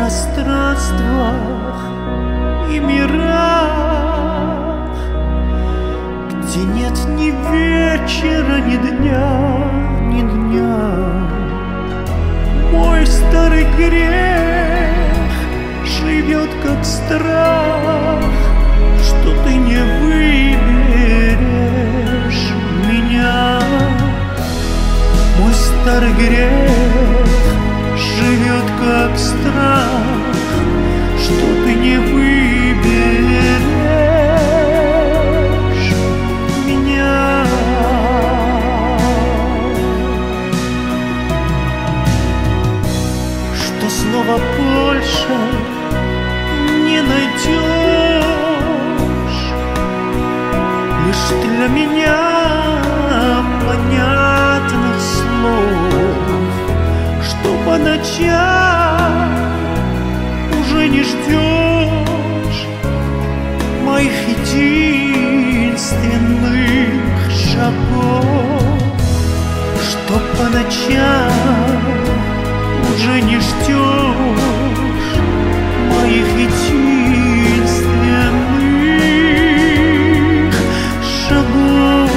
пространствах и мирах, где нет ни вечера, ни дня, ни дня. Мой старый грех живет как страх, что ты не выберешь меня. Мой старый грех живет как страх, что ты не выберешь меня. Что снова больше не найдешь лишь для меня понятных слов, что по ночам уже не ждешь моих единственных шагов, что по ночам уже не ждешь моих единственных шагов.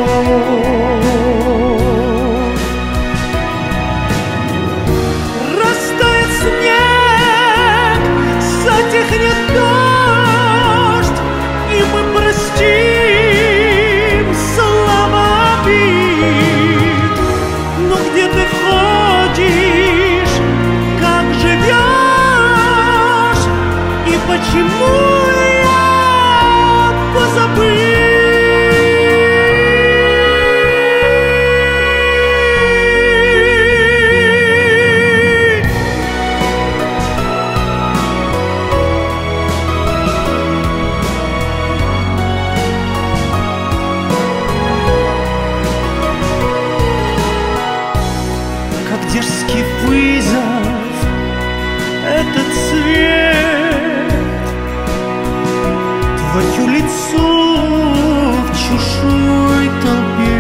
Растает снег, затихнет дождь, и мы простим слова обид. Но где ты ходишь, как живешь, и почему я позабыл? Как дерзкий вызов этот свет, твое лицо в чужой толпе,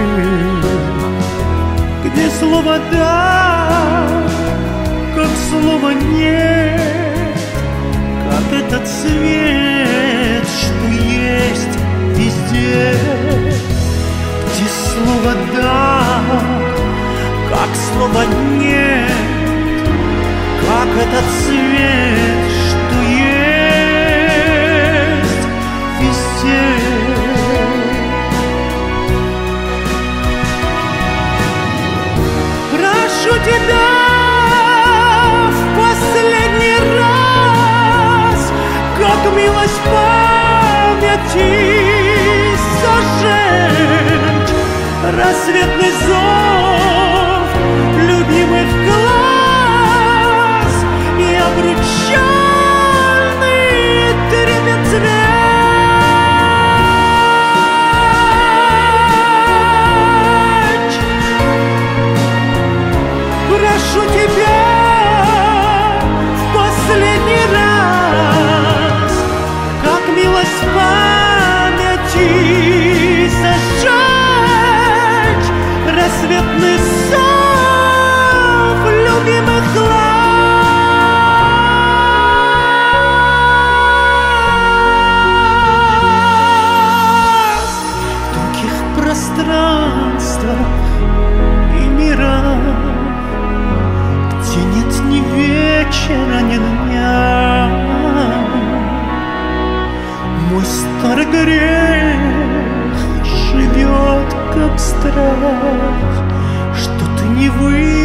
где слово «да», как слово «нет», как этот свет, что есть везде, где слово «да», как слово «нет», как этот свет, что есть везде. Прошу тебя в последний раз, как милость памяти зажечь рассветный зов любимых глаз и обручальный трепет-свеч. Прошу тебя в последний раз, как милость памяти зажечь рассветный зов любимых глаз. В других пространствах и мирах, где нет ни вечера, ни дня, мой старый грех живет как страх, что ты не выйдешь